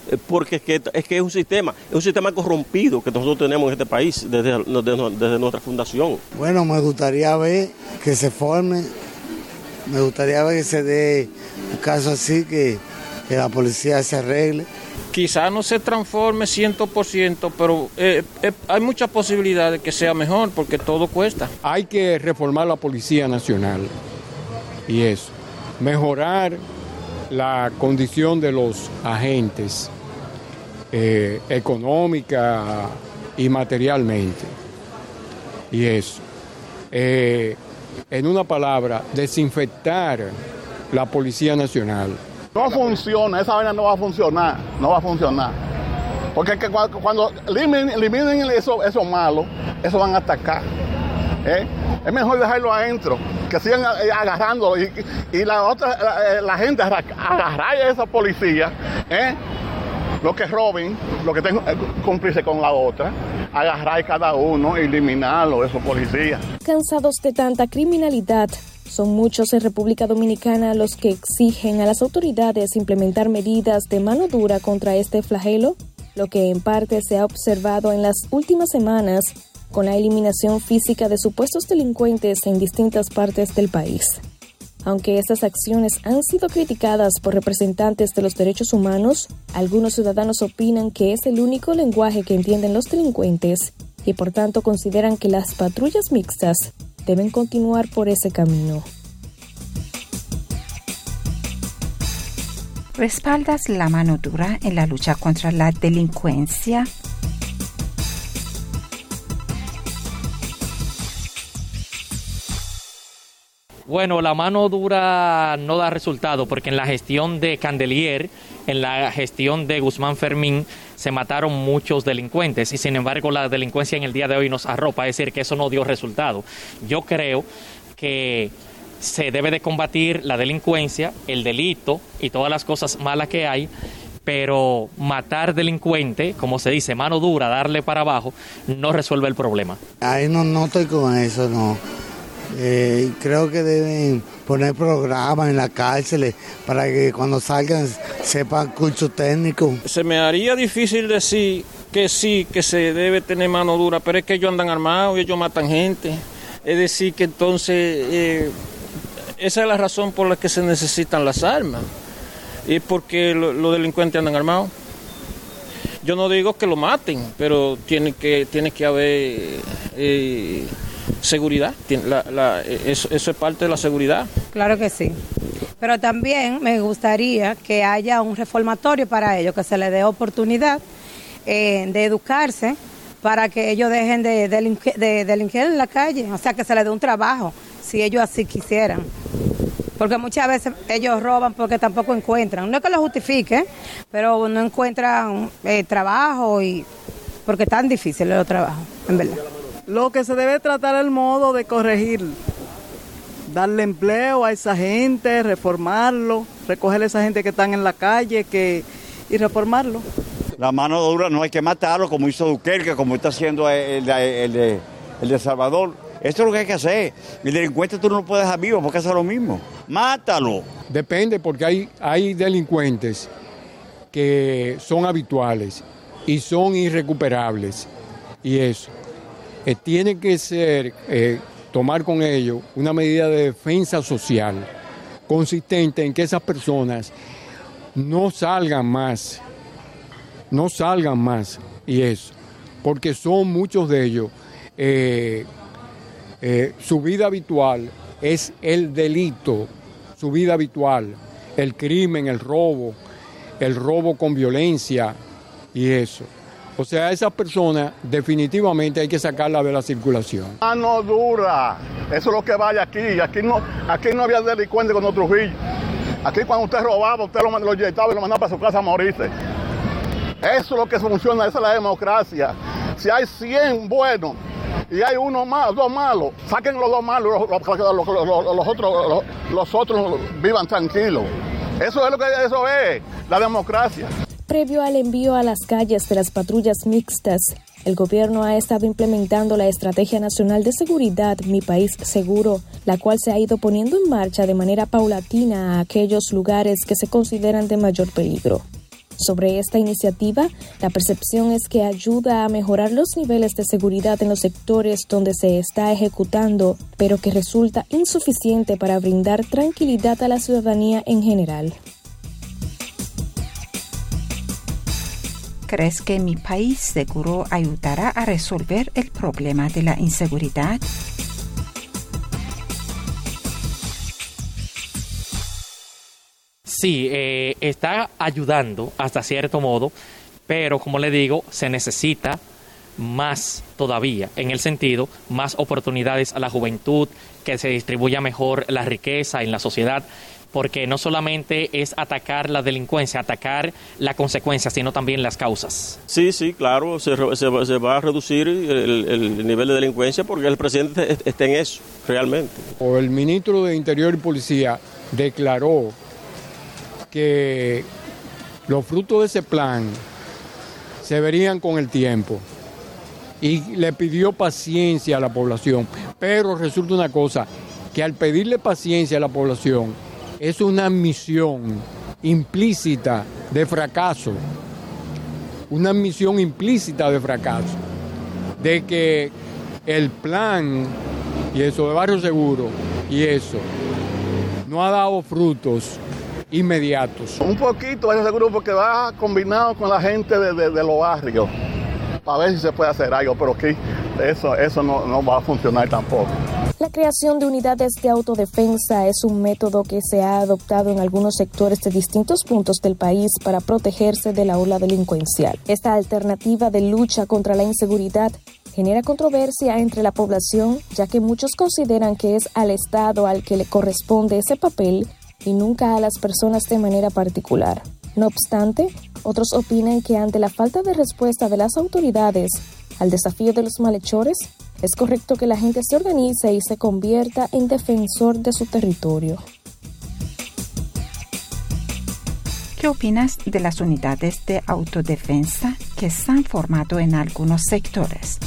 Speaker 14: porque es que, es que es un sistema, es un sistema corrompido que nosotros tenemos en este país desde, desde, desde nuestra fundación.
Speaker 15: Bueno, me gustaría ver que se forme, me gustaría ver que se dé un caso así, que, que la policía se arregle.
Speaker 16: Quizás no se transforme cien por ciento, pero eh, eh, hay muchas posibilidades de que sea mejor, porque todo cuesta.
Speaker 19: Hay que reformar la Policía Nacional y eso, mejorar la condición de los agentes eh, económica y materialmente. Y eso. Eh, en una palabra, desinfectar la Policía Nacional.
Speaker 20: No funciona, esa vaina no va a funcionar, no va a funcionar. Porque es que cuando, cuando eliminen, eliminen eso, eso malo, eso van a atacar. ¿eh? Es mejor dejarlo adentro, que sigan agarrando y, y la otra, la, la gente agarrar a esa policía, ¿eh? Lo que roben, lo que tengan cumplirse con la otra, agarrar a cada uno y eliminarlo, esos policías.
Speaker 11: Cansados de tanta criminalidad, son muchos en República Dominicana los que exigen a las autoridades implementar medidas de mano dura contra este flagelo, lo que en parte se ha observado en las últimas semanas con la eliminación física de supuestos delincuentes en distintas partes del país. Aunque estas acciones han sido criticadas por representantes de los derechos humanos, algunos ciudadanos opinan que es el único lenguaje que entienden los delincuentes y por tanto consideran que las patrullas mixtas deben continuar por ese camino.
Speaker 12: ¿Respaldas la mano dura en la lucha contra la delincuencia?
Speaker 13: Bueno, la mano dura no da resultado porque en la gestión de Candelier, en la gestión de Guzmán Fermín, se mataron muchos delincuentes y sin embargo la delincuencia en el día de hoy nos arropa, es decir, que eso no dio resultado. Yo creo que se debe de combatir la delincuencia, el delito y todas las cosas malas que hay, pero matar delincuente, como se dice, mano dura, darle para abajo, no resuelve el problema.
Speaker 15: Ahí no, no estoy con eso, no. Eh, creo que deben poner programas en las cárceles para que cuando salgan sepan curso técnico.
Speaker 16: Se me haría difícil decir que sí, que se debe tener mano dura, pero es que ellos andan armados y ellos matan gente. Es decir, que entonces eh, esa es la razón por la que se necesitan las armas. Es porque los lo delincuentes andan armados. Yo no digo que lo maten, pero tiene que, tiene que haber... Eh, seguridad, la, la, eso, eso es parte de la seguridad.
Speaker 17: Claro que sí, pero también me gustaría que haya un reformatorio para ellos, que se les dé oportunidad eh, de educarse para que ellos dejen de, delinque, de delinquir en la calle, o sea, que se les dé un trabajo, si ellos así quisieran. Porque muchas veces ellos roban porque tampoco encuentran, no es que lo justifique, pero no encuentran eh, trabajo y porque es tan difícil los trabajos, en verdad.
Speaker 21: Lo que se debe tratar es el modo de corregir, darle empleo a esa gente, reformarlo, recoger a esa gente que están en la calle que, y reformarlo.
Speaker 18: La mano dura no hay que matarlo como hizo Duque, como está haciendo el, el, el, el, el de Salvador. Esto es lo que hay que hacer. El delincuente tú no lo puedes dejar vivo porque hace lo mismo. ¡Mátalo!
Speaker 19: Depende porque hay, hay delincuentes que son habituales y son irrecuperables y eso. Eh, tiene que ser, eh, tomar con ellos una medida de defensa social consistente en que esas personas no salgan más, no salgan más, y eso, porque son muchos de ellos, eh, eh, su vida habitual es el delito, su vida habitual, el crimen, el robo, el robo con violencia y eso. O sea, esas personas definitivamente hay que sacarlas de la circulación.
Speaker 20: Mano dura, eso es lo que vale aquí. Aquí no, aquí no había delincuentes con Trujillo. Aquí cuando usted robaba, usted lo, lo inyectaba y lo mandaba para su casa a morirse. Eso es lo que funciona, esa es la democracia. Si hay cien buenos y hay uno malo, dos malos, saquen los dos malos, los, los, los, los, los, otros, los, los otros vivan tranquilos. Eso es lo que eso es, la democracia.
Speaker 11: Previo al envío a las calles de las patrullas mixtas, el gobierno ha estado implementando la Estrategia Nacional de Seguridad Mi País Seguro, la cual se ha ido poniendo en marcha de manera paulatina a aquellos lugares que se consideran de mayor peligro. Sobre esta iniciativa, la percepción es que ayuda a mejorar los niveles de seguridad en los sectores donde se está ejecutando, pero que resulta insuficiente para brindar tranquilidad a la ciudadanía en general.
Speaker 12: ¿Crees que mi país seguro ayudará a resolver el problema de la inseguridad?
Speaker 13: Sí, eh, está ayudando hasta cierto modo, pero como le digo, se necesita más todavía, en el sentido, más oportunidades a la juventud, que se distribuya mejor la riqueza en la sociedad, porque no solamente es atacar la delincuencia, atacar la consecuencia, sino también las causas.
Speaker 14: Sí, sí, claro, se, se, se va a reducir el, el nivel de delincuencia porque el presidente está en eso, realmente.
Speaker 19: O el ministro de Interior y Policía declaró que los frutos de ese plan se verían con el tiempo y le pidió paciencia a la población, pero resulta una cosa, que al pedirle paciencia a la población es una admisión implícita de fracaso, una admisión implícita de fracaso, de que el plan y eso de Barrio Seguro y eso no ha dado frutos inmediatos.
Speaker 20: Un poquito Barrio Seguro porque va combinado con la gente de, de, de los barrios para ver si se puede hacer algo, pero aquí eso, eso no, no va a funcionar tampoco.
Speaker 11: La creación de unidades de autodefensa es un método que se ha adoptado en algunos sectores de distintos puntos del país para protegerse de la ola delincuencial. Esta alternativa de lucha contra la inseguridad genera controversia entre la población, ya que muchos consideran que es al Estado al que le corresponde ese papel y nunca a las personas de manera particular. No obstante, otros opinan que ante la falta de respuesta de las autoridades al desafío de los malhechores, es correcto que la gente se organice y se convierta en defensor de su territorio.
Speaker 12: ¿Qué opinas de las unidades de autodefensa que se han formado en algunos sectores?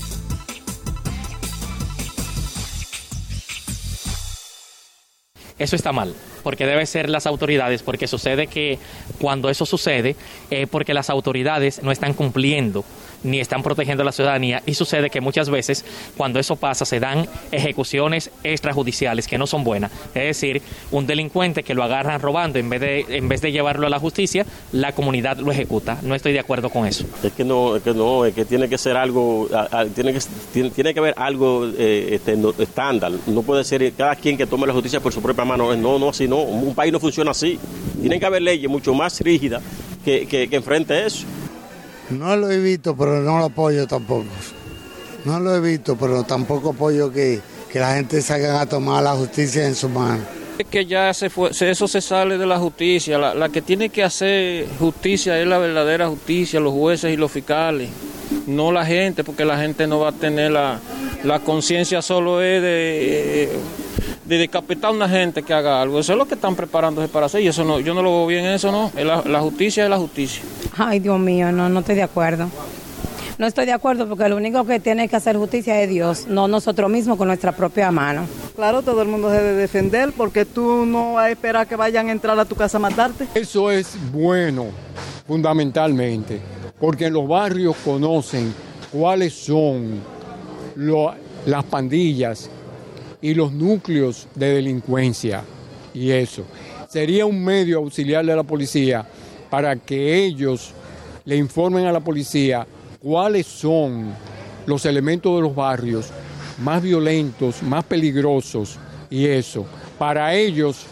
Speaker 13: Eso está mal, porque debe ser las autoridades, porque sucede que cuando eso sucede, es eh, porque las autoridades no están cumpliendo ni están protegiendo a la ciudadanía, y sucede que muchas veces cuando eso pasa se dan ejecuciones extrajudiciales que no son buenas, es decir, un delincuente que lo agarran robando, en vez de en vez de llevarlo a la justicia, la comunidad lo ejecuta. No estoy de acuerdo con eso.
Speaker 14: Es que no, es que no, es que tiene que ser algo, a, a, tiene que tiene, tiene que haber algo eh, este, no, estándar. No puede ser cada quien que tome la justicia por su propia mano. No, no, así no. Un país no funciona así. Tienen que haber leyes mucho más rígidas que, que, que enfrente eso.
Speaker 15: No lo he visto, pero no lo apoyo tampoco. No lo he visto, pero tampoco apoyo que, que la gente salga a tomar la justicia en su mano.
Speaker 16: Es que ya se fue, eso se sale de la justicia. La, la que tiene que hacer justicia es la verdadera justicia, los jueces y los fiscales, no la gente, porque la gente no va a tener la, la conciencia, solo es de, de decapitar a una gente que haga algo. Eso es lo que están preparándose para hacer y eso no, yo no lo veo bien, eso no. La, la justicia es la justicia.
Speaker 17: Ay, Dios mío, no, no estoy de acuerdo. No estoy de acuerdo porque lo único que tiene que hacer justicia es Dios, no nosotros mismos con nuestra propia mano.
Speaker 21: Claro, todo el mundo se debe defender porque tú no vas a esperar que vayan a entrar a tu casa a matarte.
Speaker 19: Eso es bueno, fundamentalmente, porque en los barrios conocen cuáles son lo, las pandillas y los núcleos de delincuencia. Y eso sería un medio auxiliar de la policía para que ellos le informen a la policía cuáles son los elementos de los barrios más violentos, más peligrosos, y eso, para ellos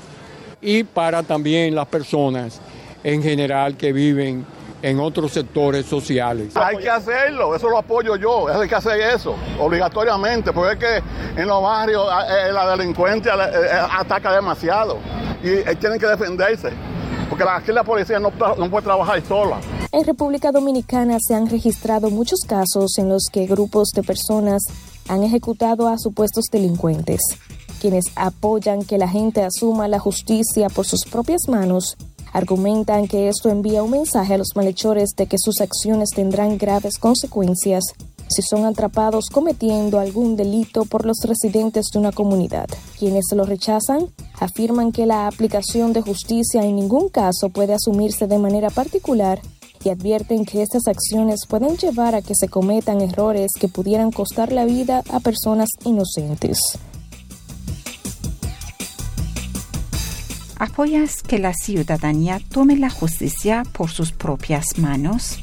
Speaker 19: y para también las personas en general que viven en otros sectores sociales.
Speaker 20: Hay que hacerlo, eso lo apoyo yo, hay que hacer eso, obligatoriamente, porque es que en los barrios eh, la delincuencia eh, ataca demasiado y eh, tienen que defenderse, porque aquí la policía no, no puede trabajar sola.
Speaker 11: En República Dominicana se han registrado muchos casos en los que grupos de personas han ejecutado a supuestos delincuentes. Quienes apoyan que la gente asuma la justicia por sus propias manos argumentan que esto envía un mensaje a los malhechores de que sus acciones tendrán graves consecuencias si son atrapados cometiendo algún delito por los residentes de una comunidad. Quienes lo rechazan afirman que la aplicación de justicia en ningún caso puede asumirse de manera particular y advierten que estas acciones pueden llevar a que se cometan errores que pudieran costar la vida a personas inocentes.
Speaker 12: ¿Apoyas que la ciudadanía tome la justicia por sus propias manos?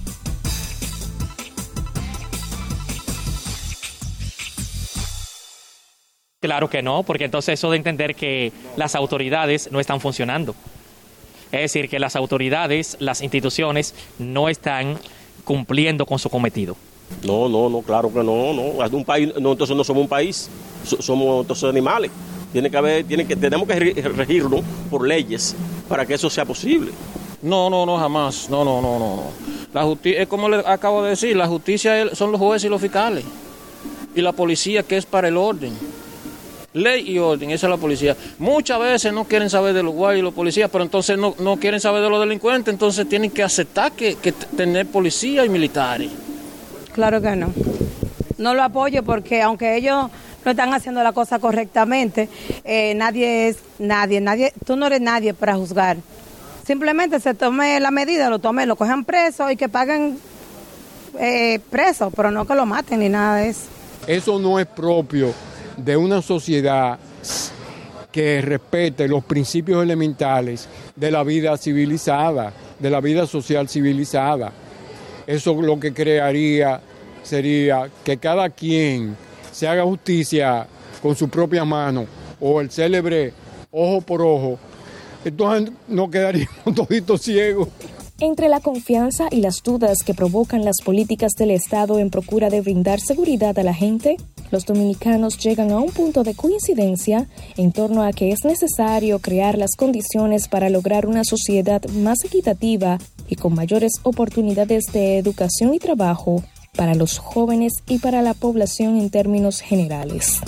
Speaker 13: Claro que no, porque entonces eso de entender que las autoridades no están funcionando. Es decir, que las autoridades, las instituciones no están cumpliendo con su cometido.
Speaker 14: No, no, no, claro que no, no. Un país, no, entonces no somos un país, somos entonces animales. Tiene que haber, tiene que, tenemos que regirlo por leyes para que eso sea posible.
Speaker 16: No, no, no, jamás. No, no, no, no. La justicia, es como le acabo de decir, la justicia son los jueces y los fiscales. Y la policía, que es para el orden. Ley y orden, esa es la policía. Muchas veces no quieren saber de los guardias y los policías, pero entonces no, no quieren saber de los delincuentes, entonces tienen que aceptar que, que tener policía y militares.
Speaker 17: Claro que no. No lo apoyo porque aunque ellos no están haciendo la cosa correctamente, eh, nadie es nadie, nadie, tú no eres nadie para juzgar. Simplemente se tome la medida, lo tomen, lo cojan preso y que paguen eh, preso, pero no que lo maten ni nada de eso.
Speaker 19: Eso no es propio de una sociedad que respete los principios elementales de la vida civilizada, de la vida social civilizada. Eso lo que crearía sería que cada quien se haga justicia con su propia mano, o el célebre ojo por ojo. Entonces no quedaríamos toditos ciegos.
Speaker 11: Entre la confianza y las dudas que provocan las políticas del Estado en procura de brindar seguridad a la gente, los dominicanos llegan a un punto de coincidencia en torno a que es necesario crear las condiciones para lograr una sociedad más equitativa y con mayores oportunidades de educación y trabajo para los jóvenes y para la población en términos generales.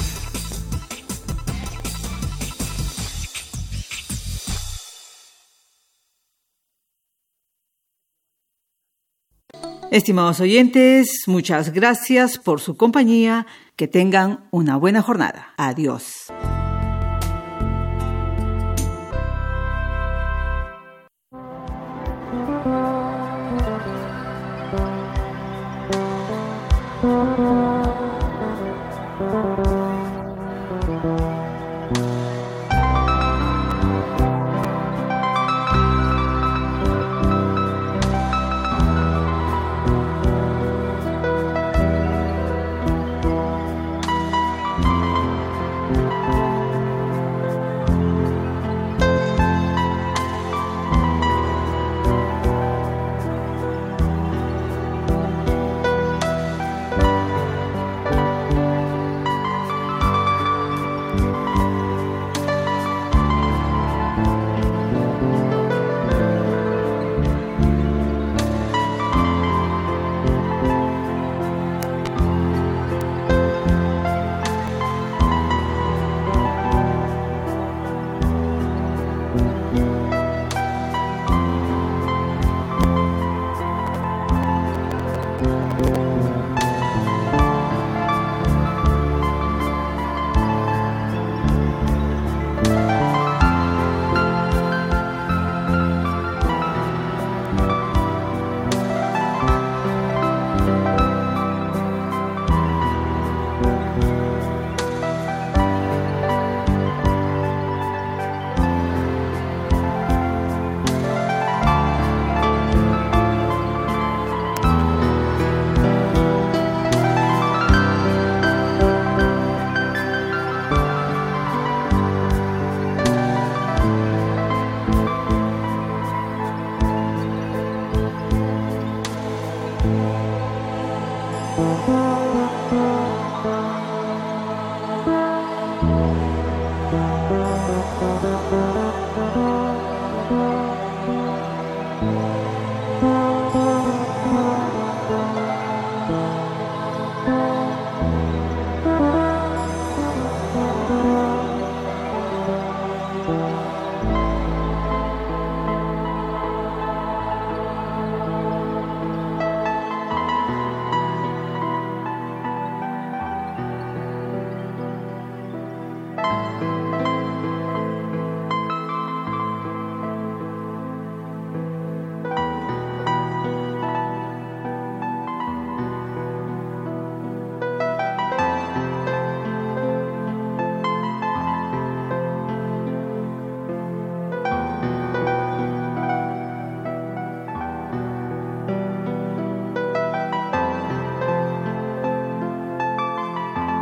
Speaker 4: Estimados oyentes, muchas gracias por su compañía. Que tengan una buena jornada. Adiós.